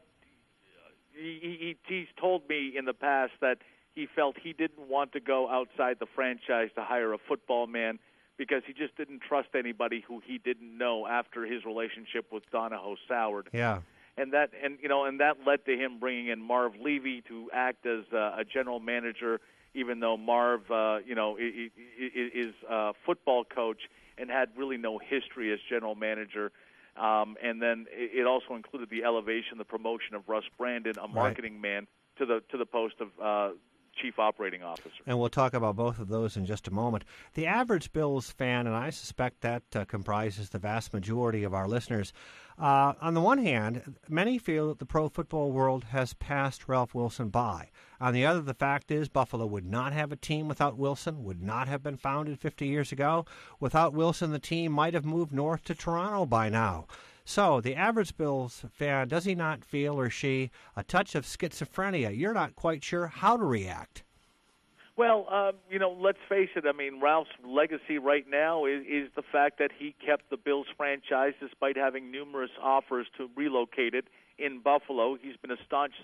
[SPEAKER 2] he's told me in the past that he felt he didn't want to go outside the franchise to hire a football man, because he just didn't trust anybody who he didn't know after his relationship with Donahoe soured.
[SPEAKER 1] Yeah.
[SPEAKER 2] And that led to him bringing in Marv Levy to act as a general manager, even though Marv, is a football coach and had really no history as general manager. And then it also included the elevation, the promotion of Russ Brandon, a marketing man, to the post of chief operating officer.
[SPEAKER 1] And we'll talk about both of those in just a moment. The average Bills fan, and I suspect that comprises the vast majority of our listeners, on the one hand, many feel that the pro football world has passed Ralph Wilson by. On the other, the fact is Buffalo would not have a team without Wilson, would not have been founded 50 years ago. Without Wilson, the team might have moved north to Toronto by now. So the average Bills fan, does he not feel, or she, a touch of schizophrenia? You're not quite sure how to react.
[SPEAKER 2] Well, let's face it. I mean, Ralph's legacy right now is the fact that he kept the Bills franchise despite having numerous offers to relocate it in Buffalo. He's been a staunch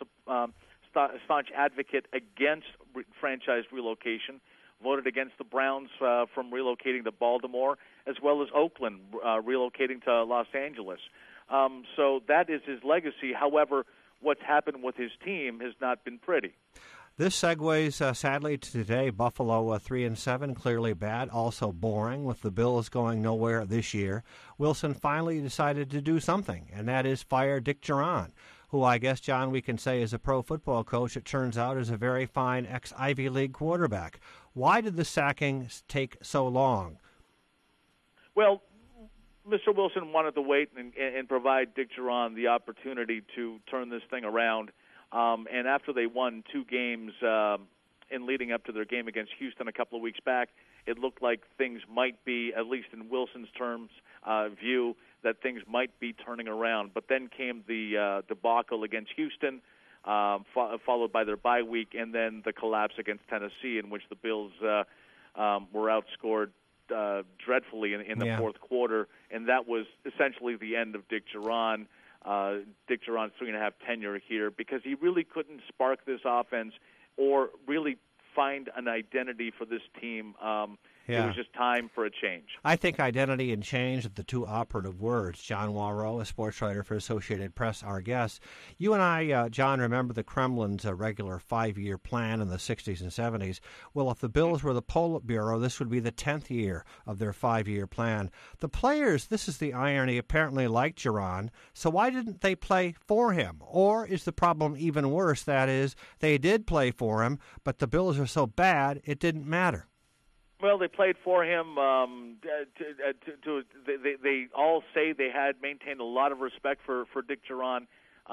[SPEAKER 2] advocate against franchise relocation, voted against the Browns from relocating to Baltimore, as well as Oakland relocating to Los Angeles. So that is his legacy. However, what's happened with his team has not been pretty.
[SPEAKER 1] This segues, sadly, to today. Buffalo 3-7, clearly bad, also boring, with the Bills going nowhere this year. Wilson finally decided to do something, and that is fire Dick Jauron, who I guess, John, we can say is a pro football coach. It turns out is a very fine ex-Ivy League quarterback. Why did the sacking take so long?
[SPEAKER 2] Well, Mr. Wilson wanted to wait and provide Dick Jauron the opportunity to turn this thing around. And after they won 2 games in leading up to their game against Houston a couple of weeks back, it looked like things might be, at least in Wilson's terms, view, that things might be turning around. But then came the debacle against Houston, followed by their bye week, and then the collapse against Tennessee, in which the Bills were outscored dreadfully in the fourth quarter, and that was essentially the end of Dick Jauron. Dick Jauron's 3.5 tenure here, because he really couldn't spark this offense or really find an identity for this team. It was just time for a change. I
[SPEAKER 1] think identity and change are the two operative words. John Wawrow, a sports writer for Associated Press, our guest. You and I, John, remember the Kremlin's regular 5-year plan in the 60s and 70s. Well, if the Bills were the Politburo, this would be the 10th year of their 5-year plan. The players, this is the irony, apparently liked Jauron, so why didn't they play for him? Or is the problem even worse? That is, they did play for him, but the Bills are so bad, it didn't matter.
[SPEAKER 2] Well, they played for him. They all say they had maintained a lot of respect for Dick Jauron.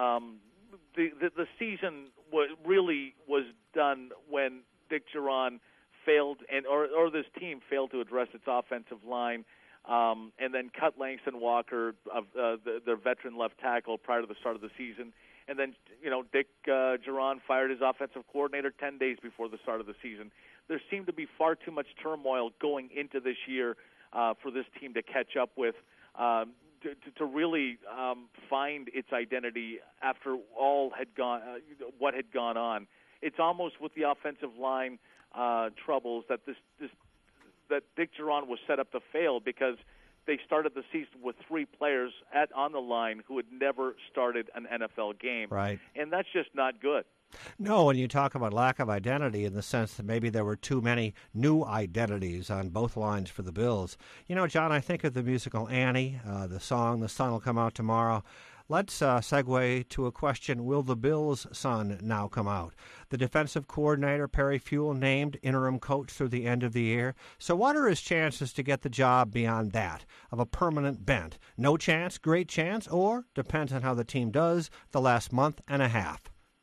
[SPEAKER 2] The season really was done when Dick Jauron failed, or this team failed to address its offensive line, and then cut Langston Walker, their veteran left tackle, prior to the start of the season. And then, Dick Jauron fired his offensive coordinator 10 days before the start of the season. There seemed to be far too much turmoil going into this year for this team to catch up with, to really find its identity after all had gone, what had gone on. It's almost with the offensive line troubles that that Dick Jauron was set up to fail, because they started the season with 3 players on the line who had never started an NFL game.
[SPEAKER 1] Right.
[SPEAKER 2] And that's just not good.
[SPEAKER 1] No, when you talk about lack of identity in the sense that maybe there were too many new identities on both lines for the Bills. John, I think of the musical Annie, the song The Sun Will Come Out Tomorrow. Let's segue to a question, will the Bills' sun now come out? The defensive coordinator, Perry Fewell, named interim coach through the end of the year. So what are his chances to get the job beyond that, of a permanent bent? No chance, great chance, or depends on how the team does the last month and a half?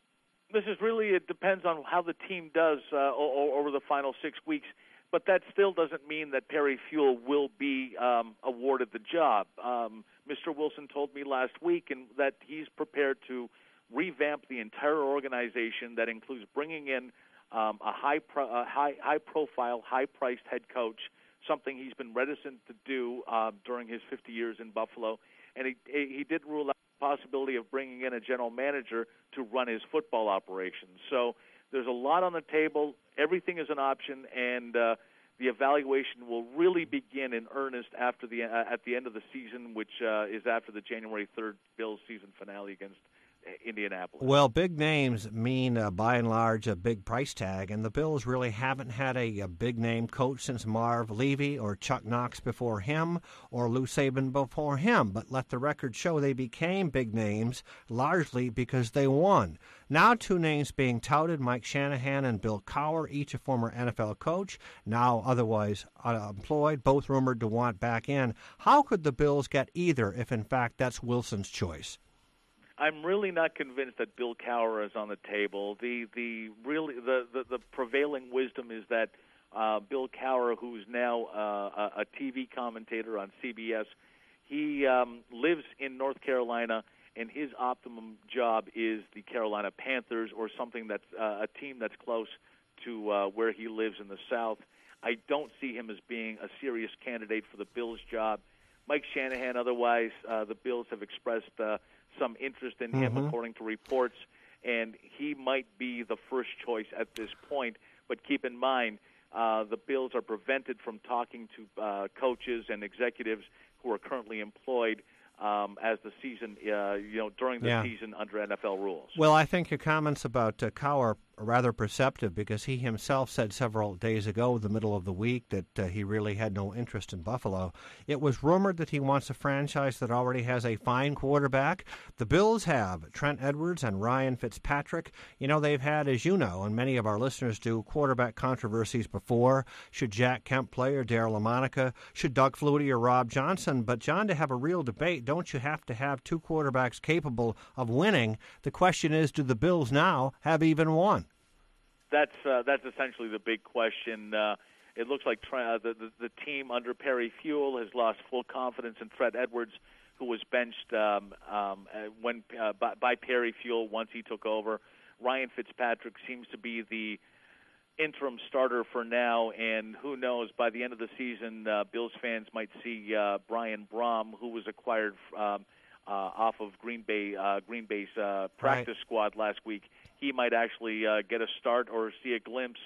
[SPEAKER 2] It depends on how the team does over the final 6 weeks. But that still doesn't mean that Perry Fewell will be awarded the job. Mr. Wilson told me last week that he's prepared to revamp the entire organization. That includes bringing in a high-profile, high-priced head coach, something he's been reticent to do during his 50 years in Buffalo. And he did rule out the possibility of bringing in a general manager to run his football operations. So there's a lot on the table. Everything is an option, and the evaluation will really begin in earnest at the end of the season, which is after the January 3rd Bills season finale against Indianapolis.
[SPEAKER 1] Well, big names mean, by and large, a big price tag, and the Bills really haven't had a big-name coach since Marv Levy or Chuck Knox before him or Lou Saban before him. But let the record show they became big names largely because they won. Now two names being touted, Mike Shanahan and Bill Cowher, each a former NFL coach, now otherwise unemployed, both rumored to want back in. How could the Bills get either if, in fact, that's Wilson's choice?
[SPEAKER 2] I'm really not convinced that Bill Cowher is on the table. The prevailing wisdom is that Bill Cowher, who's now a TV commentator on CBS, he lives in North Carolina, and his optimum job is the Carolina Panthers or something that's a team that's close to where he lives in the South. I don't see him as being a serious candidate for the Bills job. Mike Shanahan, otherwise, the Bills have expressed some interest in him, according to reports, and he might be the first choice at this point. But keep in mind, the Bills are prevented from talking to coaches and executives who are currently employed as the season, during the season under NFL rules.
[SPEAKER 1] Well, I think your comments about Cowher are rather perceptive because he himself said several days ago, the middle of the week, that he really had no interest in Buffalo. It was rumored that he wants a franchise that already has a fine quarterback. The Bills have Trent Edwards and Ryan Fitzpatrick. You know, they've had, as you know, and many of our listeners do, quarterback controversies before. Should Jack Kemp play or Darryl LaMonica? Should Doug Flutie or Rob Johnson? But, John, to have a real debate, don't you have to have two quarterbacks capable of winning? The question is, do the Bills now have even one?
[SPEAKER 2] That's essentially the big question. It looks like the team under Perry Fewell has lost full confidence in Trent Edwards, who was benched by Perry Fewell once he took over. Ryan Fitzpatrick seems to be the interim starter for now, and who knows, by the end of the season, Bills fans might see Brian Brom, who was acquired off of Green Bay's practice squad last week. He might actually get a start or see a glimpse.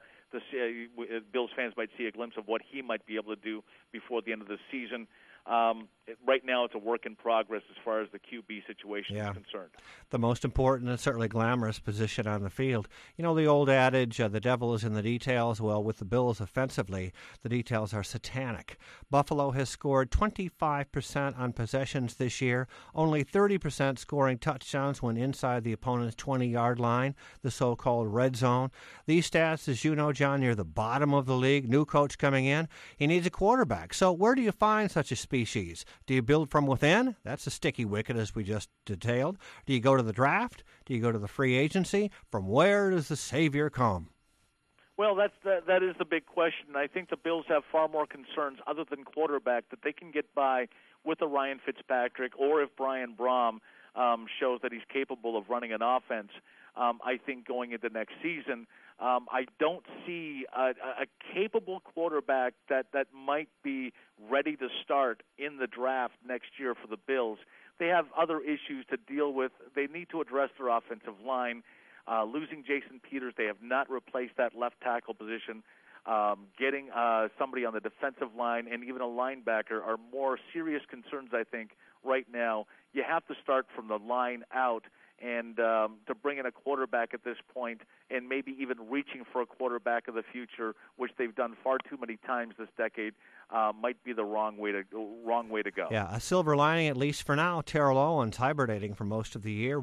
[SPEAKER 2] Bills fans might see a glimpse of what he might be able to do before the end of the season. Right now, it's a work in progress as far as the QB situation is concerned.
[SPEAKER 1] The most important and certainly glamorous position on the field. You know, the old adage, the devil is in the details. Well, with the Bills offensively, the details are satanic. Buffalo has scored 25% on possessions this year, only 30% scoring touchdowns when inside the opponent's 20-yard line, the so-called red zone. These stats, as you know, John, near the bottom of the league. New coach coming in. He needs a quarterback. So where do you find such a species? Do you build from within? That's a sticky wicket, as we just detailed. Do you go to the draft? Do you go to the free agency? From where does the savior come?
[SPEAKER 2] Well, that is the big question. I think the Bills have far more concerns other than quarterback that they can get by with a Ryan Fitzpatrick, or if Brian Brom shows that he's capable of running an offense. I think going into next season, I don't see a capable quarterback that might be ready to start in the draft next year for the Bills. They have other issues to deal with. They need to address their offensive line. Losing Jason Peters, they have not replaced that left tackle position. Getting somebody on the defensive line and even a linebacker are more serious concerns, I think, right now. You have to start from the line out, and to bring in a quarterback at this point and maybe even reaching for a quarterback of the future, which they've done far too many times this decade, might be the wrong way to go.
[SPEAKER 1] Yeah, a silver lining, at least for now. Terrell Owens hibernating for most of the year,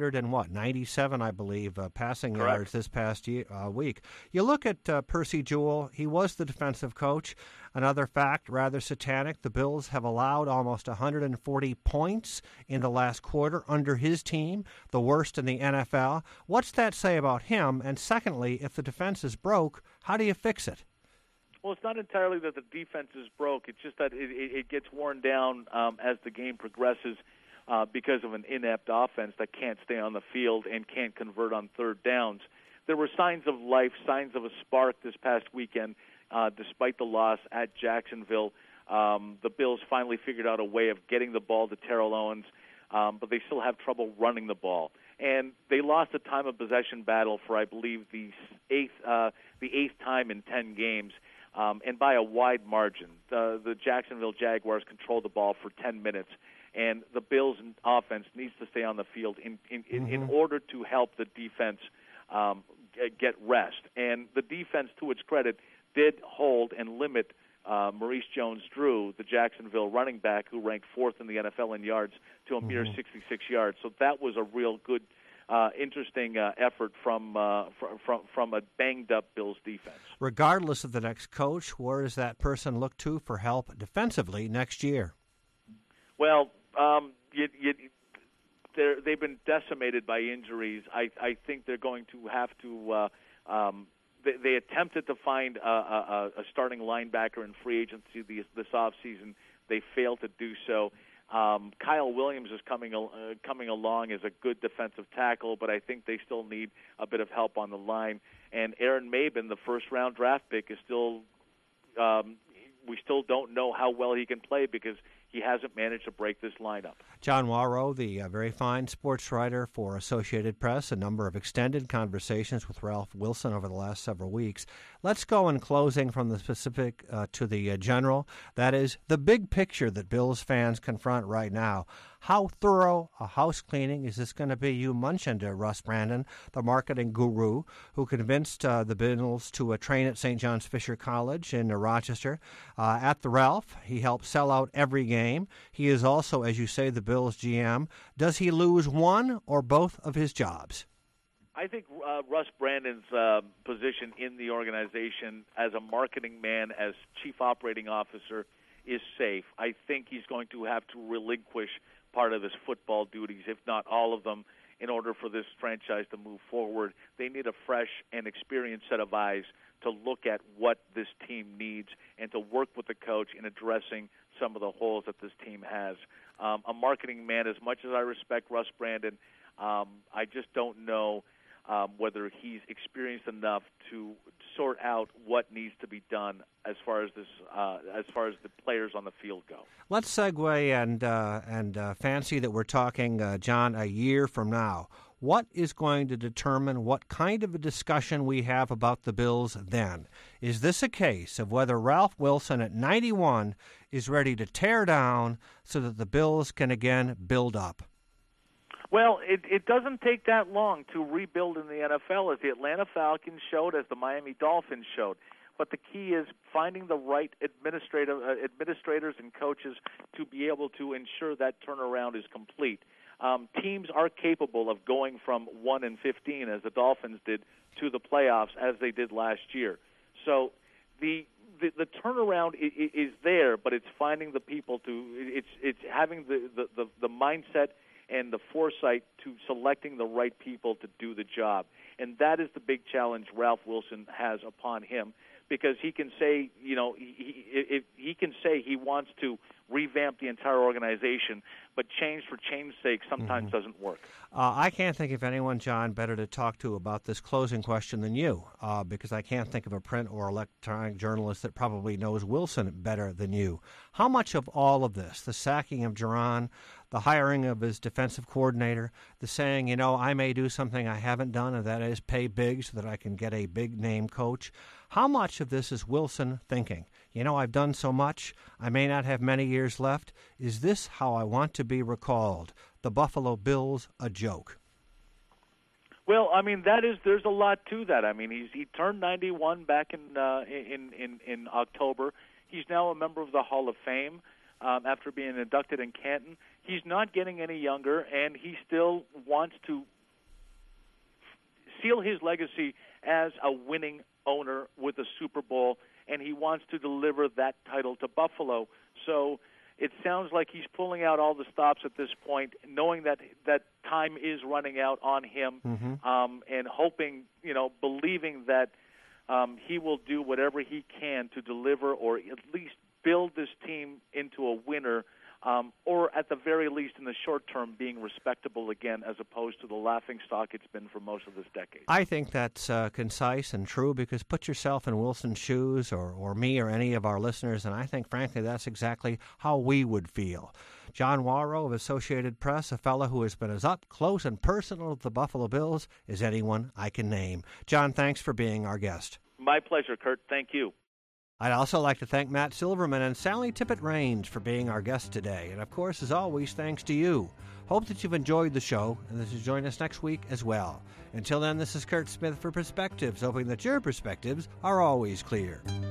[SPEAKER 1] 97, I believe, passing yards this past week. You look at Percy Jewell. He was the defensive coach. Another fact, rather satanic, the Bills have allowed almost 140 points in the last quarter under his team, the worst in the NFL. What's that say about him? And secondly, if the defense is broke, how do you fix it?
[SPEAKER 2] Well, it's not entirely that the defense is broke. It's just that it gets worn down as the game progresses because of an inept offense that can't stay on the field and can't convert on third downs. There were signs of life, signs of a spark this past weekend. Despite the loss at Jacksonville, the Bills finally figured out a way of getting the ball to Terrell Owens, but they still have trouble running the ball. And they lost a time of possession battle for, I believe, the eighth time in 10 games, and by a wide margin. The Jacksonville Jaguars controlled the ball for 10 minutes, and the Bills' offense needs to stay on the field in order to help the defense get rest. And the defense, to its credit, did hold and limit Maurice Jones-Drew, the Jacksonville running back who ranked 4th in the NFL in yards, to a mere 66 yards. So that was a real good, interesting effort from a banged-up Bills defense.
[SPEAKER 1] Regardless of the next coach, where does that person look to for help defensively next year?
[SPEAKER 2] Well, they've been decimated by injuries. I think they're going to have to they attempted to find a starting linebacker in free agency this offseason. They failed to do so. Kyle Williams is coming along as a good defensive tackle, but I think they still need a bit of help on the line. And Aaron Maben, the first-round draft pick, is still we still don't know how well he can play because he hasn't managed to break this lineup.
[SPEAKER 1] John Wawrow, the very fine sports writer for Associated Press, a number of extended conversations with Ralph Wilson over the last several weeks. Let's go in closing from the specific to the general. That is the big picture that Bills fans confront right now. How thorough a house cleaning is this going to be? You mentioned Russ Brandon, the marketing guru, who convinced the Bills to train at St. John's Fisher College in Rochester. At the Ralph, he helped sell out every game. He is also, as you say, the Bills GM. Does he lose one or both of his jobs?
[SPEAKER 2] I think Russ Brandon's position in the organization as a marketing man, as chief operating officer, is safe. I think he's going to have to relinquish part of his football duties, if not all of them, in order for this franchise to move forward. They need a fresh and experienced set of eyes to look at what this team needs and to work with the coach in addressing some of the holes that this team has. A marketing man, as much as I respect Russ Brandon, I just don't know whether he's experienced enough to sort out what needs to be done as far as the players on the field go. Let's
[SPEAKER 1] segue and fancy that we're talking, John, a year from now. What is going to determine what kind of a discussion we have about the Bills then? Is this a case of whether Ralph Wilson at 91 is ready to tear down so that the Bills can again build up?
[SPEAKER 2] Well, it doesn't take that long to rebuild in the NFL, as the Atlanta Falcons showed, as the Miami Dolphins showed. But the key is finding the right administrators and coaches to be able to ensure that turnaround is complete. Teams are capable of going from 1-15, as the Dolphins did, to the playoffs, as they did last year. So the turnaround is there, but it's finding the people to. It's having the mindset and the foresight to selecting the right people to do the job. And that is the big challenge Ralph Wilson has upon him, because he can say, he can say he wants to revamp the entire organization, but change for change's sake sometimes doesn't work.
[SPEAKER 1] I can't think of anyone, John, better to talk to about this closing question than you, because I can't think of a print or electronic journalist that probably knows Wilson better than you. How much of all of this, the sacking of Duran, the hiring of his defensive coordinator, the saying, I may do something I haven't done, and that is pay big so that I can get a big-name coach, how much of this is Wilson thinking? I've done so much. I may not have many years left. Is this how I want to be recalled? The Buffalo Bills, a joke?
[SPEAKER 2] Well, there's a lot to that. He turned 91 back in October. He's now a member of the Hall of Fame after being inducted in Canton. He's not getting any younger, and he still wants to seal his legacy as a winning owner with a Super Bowl, and he wants to deliver that title to Buffalo. So it sounds like he's pulling out all the stops at this point, knowing that time is running out on him, and hoping, believing that he will do whatever he can to deliver or at least build this team into a winner, or at the very least in the short term being respectable again, as opposed to the laughingstock it's been for most of this decade.
[SPEAKER 1] I think that's concise and true, because put yourself in Wilson's shoes or me or any of our listeners, and I think, frankly, that's exactly how we would feel. John Wawrow of Associated Press, a fellow who has been as up close and personal with the Buffalo Bills as anyone I can name. John, thanks for being our guest.
[SPEAKER 2] My pleasure, Kurt. Thank you.
[SPEAKER 1] I'd also like to thank Matt Silverman and Sally Tippett-Range for being our guests today. And of course, as always, thanks to you. Hope that you've enjoyed the show and that you'll join us next week as well. Until then, this is Kurt Smith for Perspectives, hoping that your perspectives are always clear.